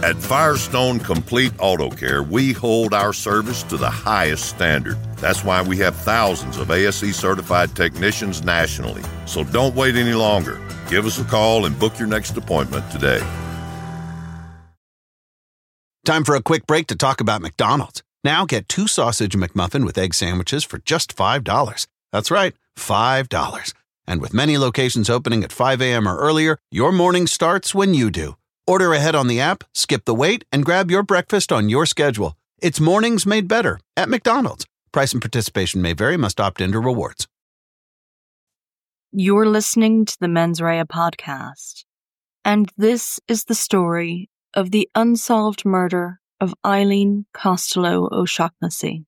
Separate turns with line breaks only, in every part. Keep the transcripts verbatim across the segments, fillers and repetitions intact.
At Firestone Complete Auto Care, we hold our service to the highest standard. That's why we have thousands of A S E certified technicians nationally. So don't wait any longer. Give us a call and book your next appointment today.
Time for a quick break to talk about McDonald's. Now get two sausage McMuffin with egg sandwiches for just five dollars. That's right, five dollars. And with many locations opening at five a.m. or earlier, your morning starts when you do. Order ahead on the app, skip the wait, and grab your breakfast on your schedule. It's mornings made better at McDonald's. Price and participation may vary. Must opt into rewards.
You're listening to the Mens Rea podcast, and this is the story of the unsolved murder of Eileen Costello O'Shaughnessy.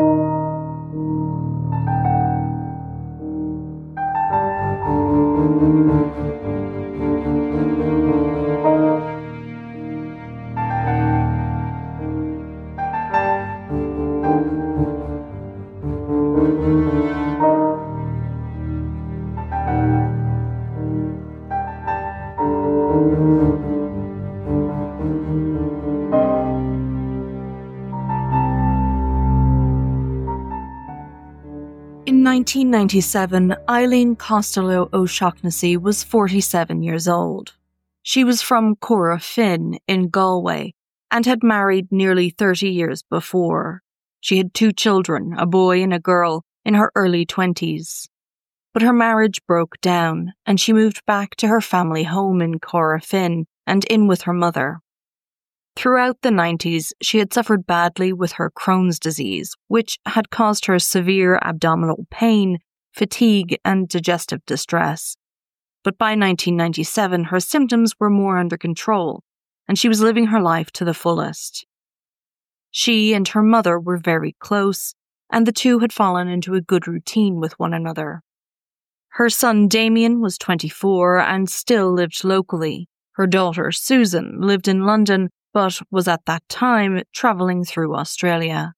In nineteen ninety-seven, Eileen Costello O'Shaughnessy was forty-seven years old. She was from Corofin in Galway and had married nearly thirty years before. She had two children, a boy and a girl, in her early twenties. But her marriage broke down and she moved back to her family home in Corofin and in with her mother. Throughout the nineties, she had suffered badly with her Crohn's disease, which had caused her severe abdominal pain, fatigue, and digestive distress. But by nineteen ninety-seven, her symptoms were more under control, and she was living her life to the fullest. She and her mother were very close, and the two had fallen into a good routine with one another. Her son Damien was twenty-four and still lived locally. Her daughter Susan lived in London, but was at that time travelling through Australia.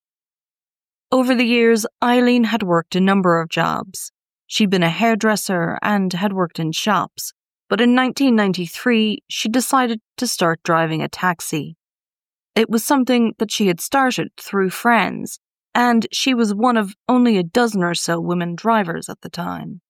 Over the years, Eileen had worked a number of jobs. She'd been a hairdresser and had worked in shops, but in nineteen ninety-three, she decided to start driving a taxi. It was something that she had started through friends, and she was one of only a dozen or so women drivers at the time.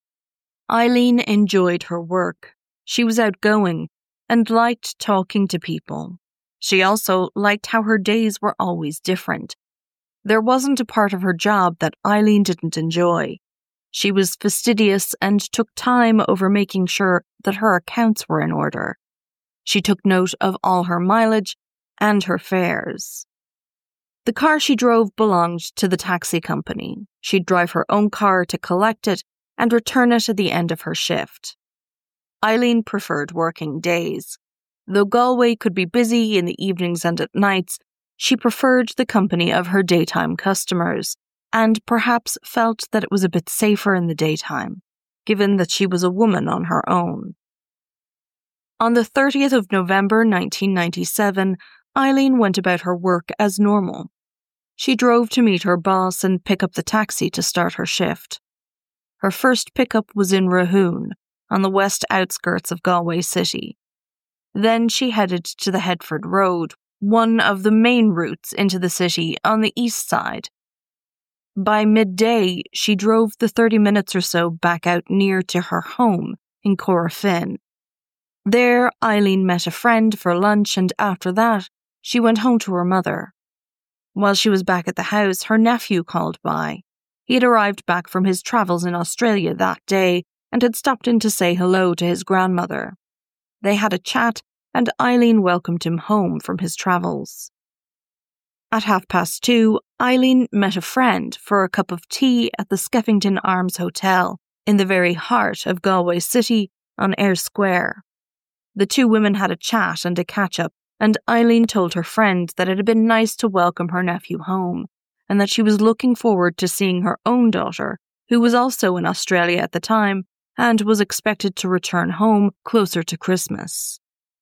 Eileen enjoyed her work. She was outgoing and liked talking to people. She also liked how her days were always different. There wasn't a part of her job that Eileen didn't enjoy. She was fastidious and took time over making sure that her accounts were in order. She took note of all her mileage and her fares. The car she drove belonged to the taxi company. She'd drive her own car to collect it and return it at the end of her shift. Eileen preferred working days. Though Galway could be busy in the evenings and at nights, she preferred the company of her daytime customers, and perhaps felt that it was a bit safer in the daytime, given that she was a woman on her own. On the thirtieth of November nineteen ninety-seven, Eileen went about her work as normal. She drove to meet her boss and pick up the taxi to start her shift. Her first pickup was in Rahoon, on the west outskirts of Galway City. Then she headed to the Headford Road, one of the main routes into the city on the east side. By midday, she drove the thirty minutes or so back out near to her home in Corofin. There, Eileen met a friend for lunch, and after that, she went home to her mother. While she was back at the house, her nephew called by. He had arrived back from his travels in Australia that day and had stopped in to say hello to his grandmother. They had a chat, and Eileen welcomed him home from his travels. At half past two, Eileen met a friend for a cup of tea at the Skeffington Arms Hotel in the very heart of Galway City on Eyre Square. The two women had a chat and a catch-up, and Eileen told her friend that it had been nice to welcome her nephew home, and that she was looking forward to seeing her own daughter, who was also in Australia at the time, and was expected to return home closer to Christmas.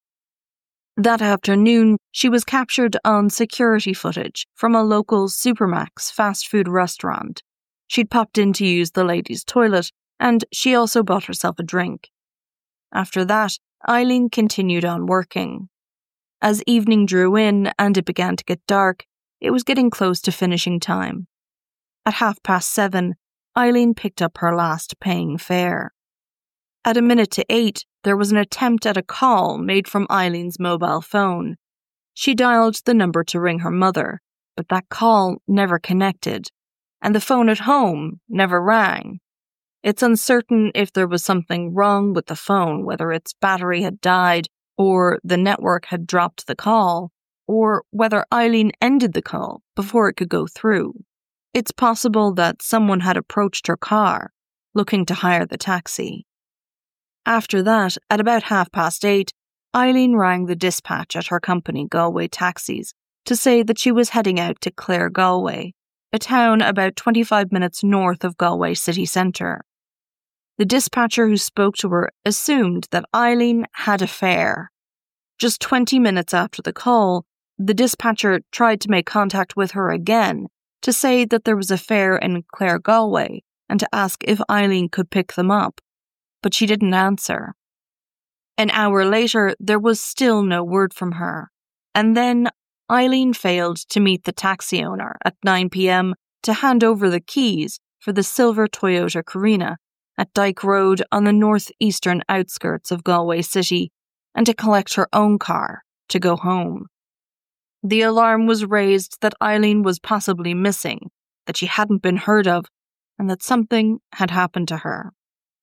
That afternoon, she was captured on security footage from a local Supermax fast food restaurant. She'd popped in to use the ladies' toilet, and she also bought herself a drink. After that, Eileen continued on working. As evening drew in and it began to get dark, it was getting close to finishing time. At half past seven, Eileen picked up her last paying fare. At a minute to eight, there was an attempt at a call made from Eileen's mobile phone. She dialed the number to ring her mother, but that call never connected, and the phone at home never rang. It's uncertain if there was something wrong with the phone, whether its battery had died, or the network had dropped the call, or whether Eileen ended the call before it could go through. It's possible that someone had approached her car, looking to hire the taxi. After that, at about half past eight, Eileen rang the dispatch at her company, Galway Taxis, to say that she was heading out to Clare, Galway, a town about twenty-five minutes north of Galway city centre. The dispatcher who spoke to her assumed that Eileen had a fare. Just twenty minutes after the call, the dispatcher tried to make contact with her again to say that there was a fare in Clare, Galway, and to ask if Eileen could pick them up, but she didn't answer. An hour later, there was still no word from her, and then Eileen failed to meet the taxi owner at nine p.m. to hand over the keys for the silver Toyota Carina at Dyke Road on the northeastern outskirts of Galway City, and to collect her own car to go home. The alarm was raised that Eileen was possibly missing, that she hadn't been heard of, and that something had happened to her.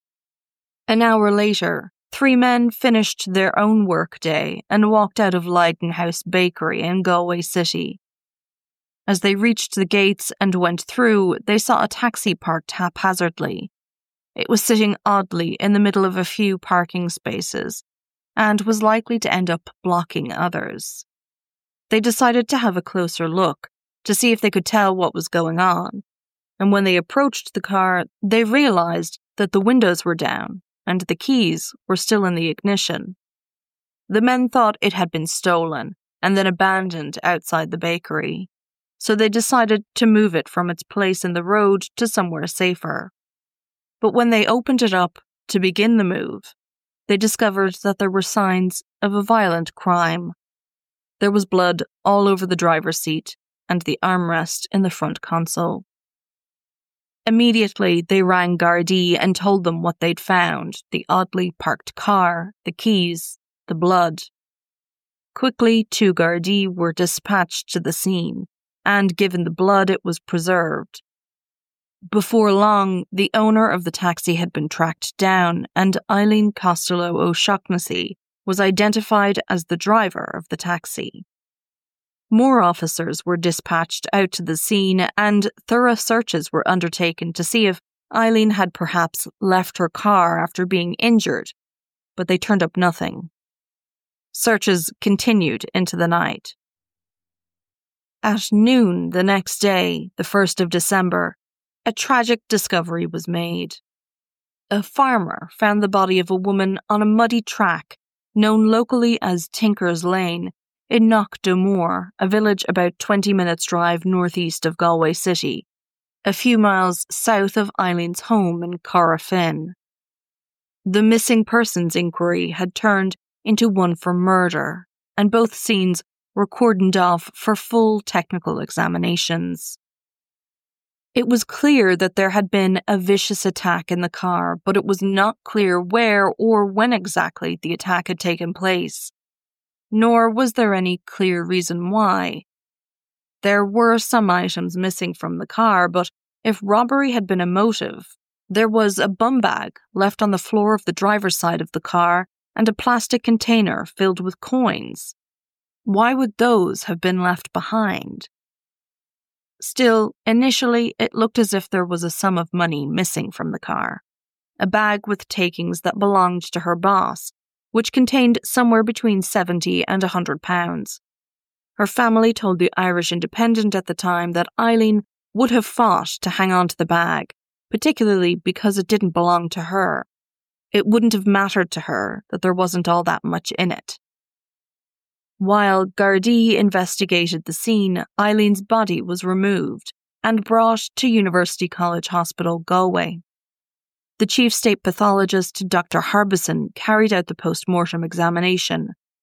An hour later, three men finished their own work day and walked out of Leyden House Bakery in Galway City. As they reached the gates and went through, they saw a taxi parked haphazardly. It was sitting oddly in the middle of a few parking spaces, and was likely to end up blocking others. They decided to have a closer look, to see if they could tell what was going on, and when they approached the car, they realized that the windows were down and the keys were still in the ignition. The men thought it had been stolen and then abandoned outside the bakery, so they decided to move it from its place in the road to somewhere safer. But when they opened it up to begin the move, they discovered that there were signs of a violent crime. There was blood all over the driver's seat and the armrest in the front console. Immediately, they rang Gardaí and told them what they'd found: the oddly parked car, the keys, the blood. Quickly, two Gardaí were dispatched to the scene, and given the blood, it was preserved. Before long, the owner of the taxi had been tracked down, and Eileen Costello O'Shaughnessy was identified as the driver of the taxi. More officers were dispatched out to the scene, and thorough searches were undertaken to see if Eileen had perhaps left her car after being injured, but they turned up nothing. Searches continued into the night. At noon the next day, the first of December, a tragic discovery was made. A farmer found the body of a woman on a muddy track known locally as Tinker's Lane in Knockdamore, a village about twenty minutes' drive northeast of Galway City, a few miles south of Eileen's home in Corofin. The missing persons inquiry had turned into one for murder, and both scenes were cordoned off for full technical examinations. It was clear that there had been a vicious attack in the car, but it was not clear where or when exactly the attack had taken place. Nor was there any clear reason why. There were some items missing from the car, but if robbery had been a motive, there was a bum bag left on the floor of the driver's side of the car and a plastic container filled with coins. Why would those have been left behind? Still, initially, it looked as if there was a sum of money missing from the car, a bag with takings that belonged to her boss, which contained somewhere between seventy and one hundred pounds. Her family told the Irish Independent at the time that Eileen would have fought to hang on to the bag, particularly because it didn't belong to her. It wouldn't have mattered to her that there wasn't all that much in it. While Gardaí investigated the scene, Eileen's body was removed and brought to University College Hospital, Galway. The chief state pathologist, Doctor Harbison, carried out the post-mortem examination.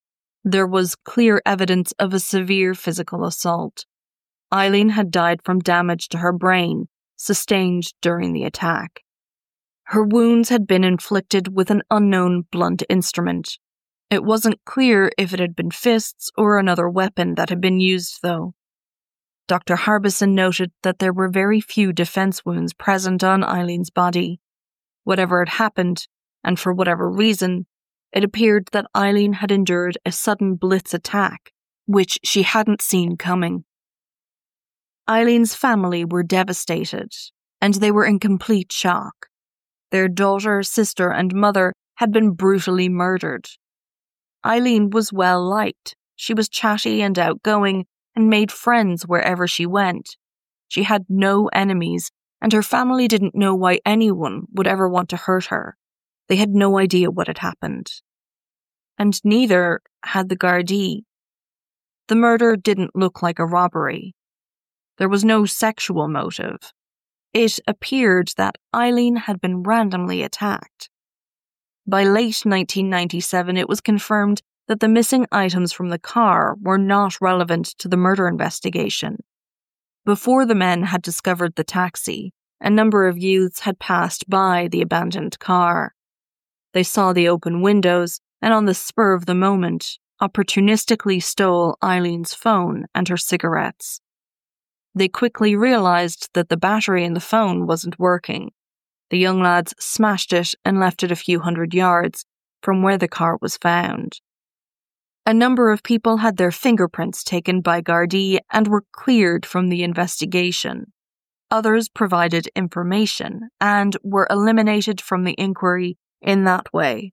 There was clear evidence of a severe physical assault. Eileen had died from damage to her brain, sustained during the attack. Her wounds had been inflicted with an unknown blunt instrument. It wasn't clear if it had been fists or another weapon that had been used, though. Doctor Harbison noted that there were very few defense wounds present on Eileen's body. Whatever had happened, and for whatever reason, it appeared that Eileen had endured a sudden blitz attack, which she hadn't seen coming. Eileen's family were devastated, and they were in complete shock. Their daughter, sister, and mother had been brutally murdered. Eileen was well liked. She was chatty and outgoing and made friends wherever she went. She had no enemies, and her family didn't know why anyone would ever want to hurt her. They had no idea what had happened. And neither had the Gardaí. The murder didn't look like a robbery. There was no sexual motive. It appeared that Eileen had been randomly attacked. By late nineteen ninety-seven, it was confirmed that the missing items from the car were not relevant to the murder investigation. Before the men had discovered the taxi, a number of youths had passed by the abandoned car. They saw the open windows and, on the spur of the moment, opportunistically stole Eileen's phone and her cigarettes. They quickly realized that the battery in the phone wasn't working. The young lads smashed it and left it a few hundred yards from where the car was found. A number of people had their fingerprints taken by Gardaí and were cleared from the investigation. Others provided information and were eliminated from the inquiry in that way.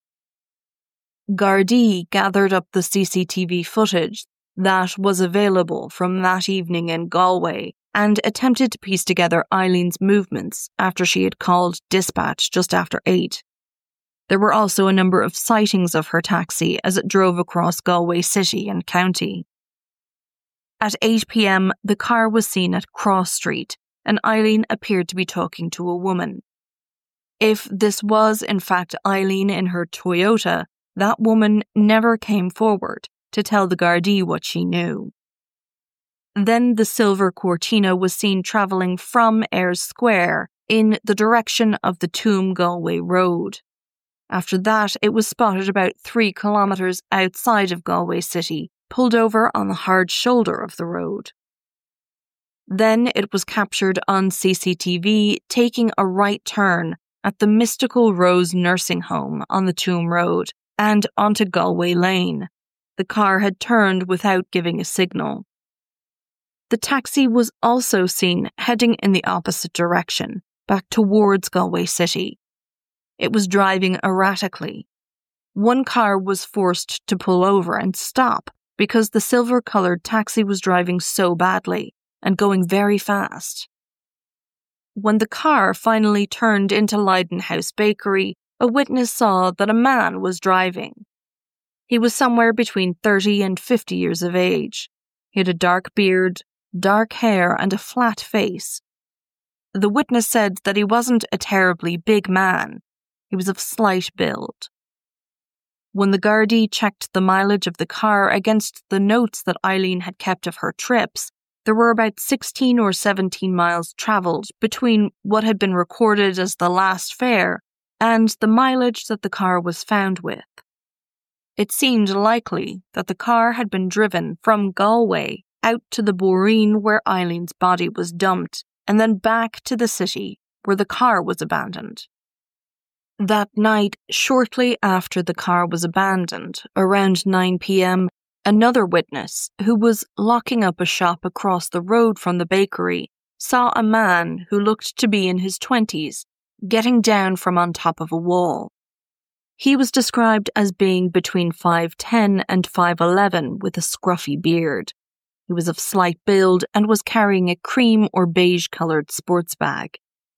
Gardaí gathered up the C C T V footage that was available from that evening in Galway and attempted to piece together Eileen's movements after she had called dispatch just after eight. There were also a number of sightings of her taxi as it drove across Galway city and county. At eight p.m, the car was seen at Cross Street, and Eileen appeared to be talking to a woman. If this was in fact Eileen in her Toyota, that woman never came forward to tell the Gardaí what she knew. Then the silver Cortina was seen travelling from Ayres Square in the direction of the Tuam Galway Road. After that, it was spotted about three kilometres outside of Galway City, pulled over on the hard shoulder of the road. Then it was captured on C C T V taking a right turn at the Mystical Rose Nursing Home on the Tuam Road and onto Galway Lane. The car had turned without giving a signal. The taxi was also seen heading in the opposite direction, back towards Galway City. It was driving erratically. One car was forced to pull over and stop because the silver-coloured taxi was driving so badly and going very fast. When the car finally turned into Leiden House Bakery, a witness saw that a man was driving. He was somewhere between thirty and fifty years of age. He had a dark beard, dark hair, and a flat face. The witness said that he wasn't a terribly big man. He was of slight build. When the Gardaí checked the mileage of the car against the notes that Eileen had kept of her trips, there were about sixteen or seventeen miles travelled between what had been recorded as the last fare and the mileage that the car was found with. It seemed likely that the car had been driven from Galway out to the Boreen where Eileen's body was dumped, and then back to the city where the car was abandoned. That night, shortly after the car was abandoned, around nine p.m, another witness, who was locking up a shop across the road from the bakery, saw a man who looked to be in his twenties getting down from on top of a wall. He was described as being between five ten and five eleven with a scruffy beard. He was of slight build and was carrying a cream or beige-coloured sports bag.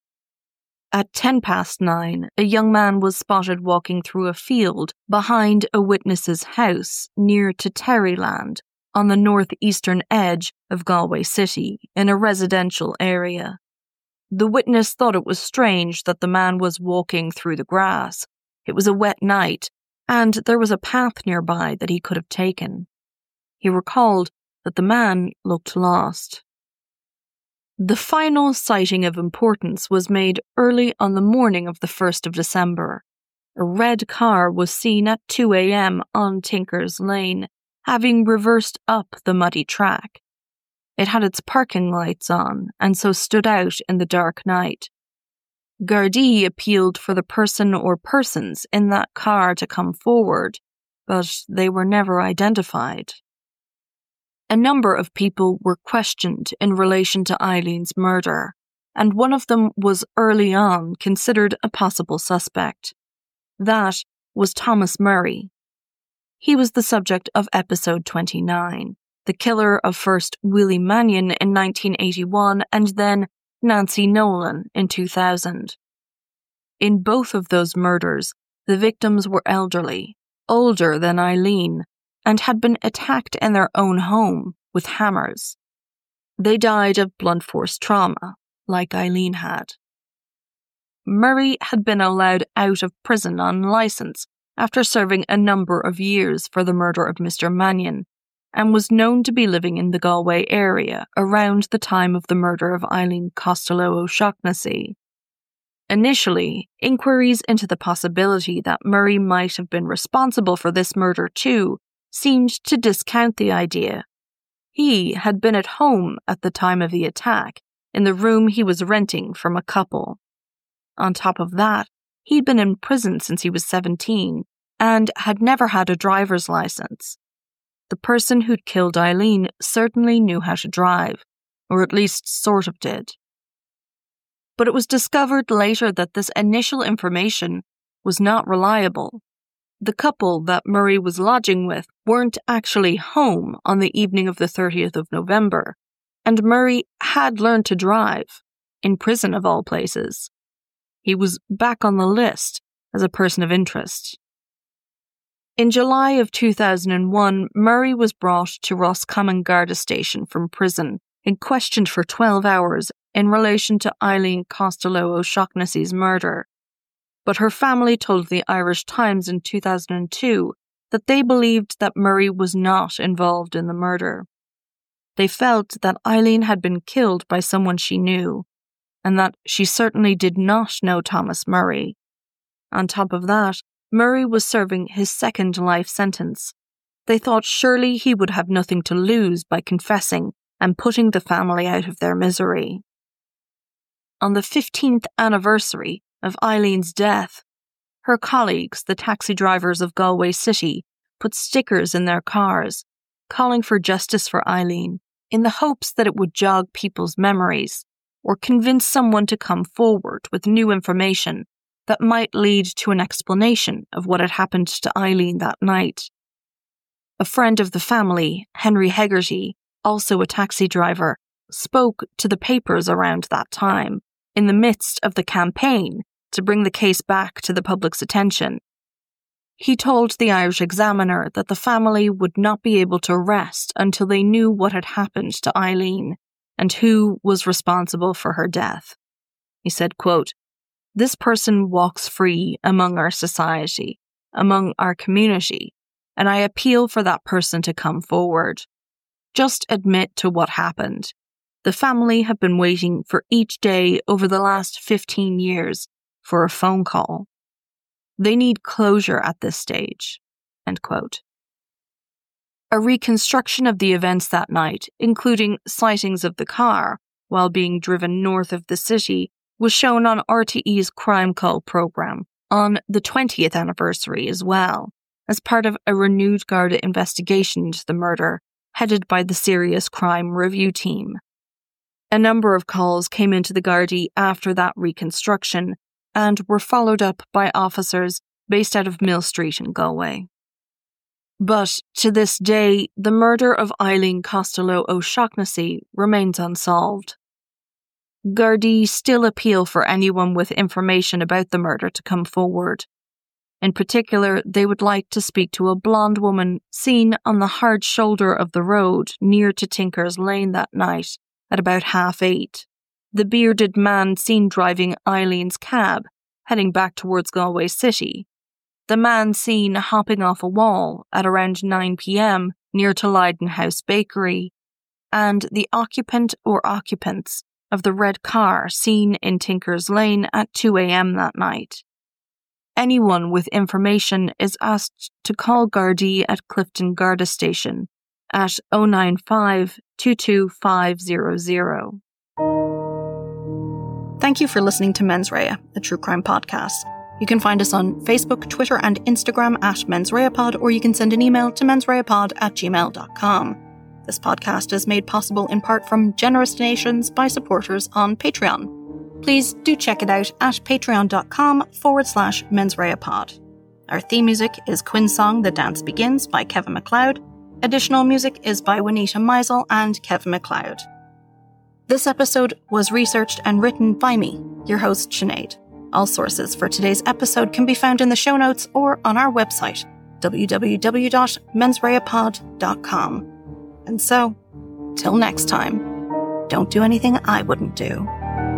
At ten past nine, a young man was spotted walking through a field behind a witness's house near to Terryland on the northeastern edge of Galway City in a residential area. The witness thought it was strange that the man was walking through the grass. It was a wet night, and there was a path nearby that he could have taken. He recalled that the man looked lost. The final sighting of importance was made early on the morning of the first of December. A red car was seen at two a.m. on Tinkers Lane, having reversed up the muddy track. It had its parking lights on, and so stood out in the dark night. Gardaí appealed for the person or persons in that car to come forward, but they were never identified. A number of people were questioned in relation to Eileen's murder, and one of them was early on considered a possible suspect. That was Thomas Murray. He was the subject of episode twenty-nine, the killer of first Willie Mannion in nineteen eighty-one and then Nancy Nolan in two thousand. In both of those murders, the victims were elderly, older than Eileen, and had been attacked in their own home with hammers. They died of blunt force trauma, like Eileen had. Murray had been allowed out of prison on licence after serving a number of years for the murder of Mister Mannion, and was known to be living in the Galway area around the time of the murder of Eileen Costello O'Shaughnessy. Initially, inquiries into the possibility that Murray might have been responsible for this murder too seemed to discount the idea. He had been at home at the time of the attack, in the room he was renting from a couple. On top of that, he'd been in prison since he was seventeen and had never had a driver's license. The person who'd killed Eileen certainly knew how to drive, or at least sort of did. But it was discovered later that this initial information was not reliable. The couple that Murray was lodging with weren't actually home on the evening of the thirtieth of November, and Murray had learned to drive, in prison of all places. He was back on the list as a person of interest. In July of two thousand one, Murray was brought to Roscommon Garda Station from prison and questioned for twelve hours in relation to Eileen Costello O'Shaughnessy's murder. But her family told the Irish Times in two thousand two that they believed that Murray was not involved in the murder. They felt that Eileen had been killed by someone she knew, and that she certainly did not know Thomas Murray. On top of that, Murray was serving his second life sentence. They thought surely he would have nothing to lose by confessing and putting the family out of their misery. On the fifteenth anniversary of Eileen's death, her colleagues, the taxi drivers of Galway City, put stickers in their cars, calling for justice for Eileen, in the hopes that it would jog people's memories, or convince someone to come forward with new information that might lead to an explanation of what had happened to Eileen that night. A friend of the family, Henry Hegarty, also a taxi driver, spoke to the papers around that time, in the midst of the campaign to bring the case back to the public's attention. He told the Irish Examiner that the family would not be able to rest until they knew what had happened to Eileen and who was responsible for her death. He said, quote, "This person walks free among our society, among our community, and I appeal for that person to come forward. Just admit to what happened. The family have been waiting for each day over the last fifteen years for a phone call. They need closure at this stage." End quote. A reconstruction of the events that night, including sightings of the car while being driven north of the city, was shown on R T E's Crime Call programme on the twentieth anniversary as well, as part of a renewed Garda investigation into the murder, headed by the Serious Crime Review Team. A number of calls came into the Gardaí after that reconstruction and were followed up by officers based out of Mill Street in Galway. But to this day, the murder of Eileen Costello O'Shaughnessy remains unsolved. Gardaí still appeal for anyone with information about the murder to come forward. In particular, they would like to speak to a blonde woman seen on the hard shoulder of the road near to Tinkers Lane that night at about half eight. The bearded man seen driving Eileen's cab, heading back towards Galway City. the man seen hopping off a wall at around nine p.m. near to Leyden House Bakery, and the occupant or occupants of the red car seen in Tinkers Lane at two a.m. that night. Anyone with information is asked to call Gardaí at Clifton Garda Station at oh nine five, two two five zero zero. Thank you for listening to Mens Rea, a true crime podcast. You can find us on Facebook, Twitter, and Instagram at Mens Rea Pod, or you can send an email to mensreapod at gmail dot com. This podcast is made possible in part from generous donations by supporters on Patreon. Please do check it out at patreon.com forward slash mensreapod. Our theme music is Quinn's song The Dance Begins by Kevin MacLeod. Additional music is by Juanita Meisel and Kevin MacLeod. This episode was researched and written by me, your host Sinead. All sources for today's episode can be found in the show notes or on our website, w w w dot mensreapod dot com. And so, till next time, don't do anything I wouldn't do.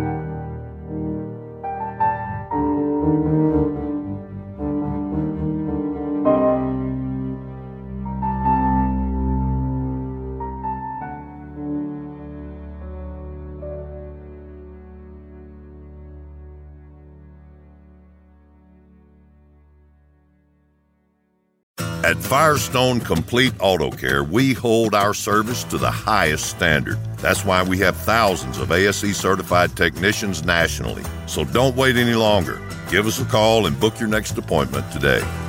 At Firestone Complete Auto Care, we hold our service to the highest standard. That's why we have thousands of A S E certified technicians nationally. So don't wait any longer. Give us a call and book your next appointment today.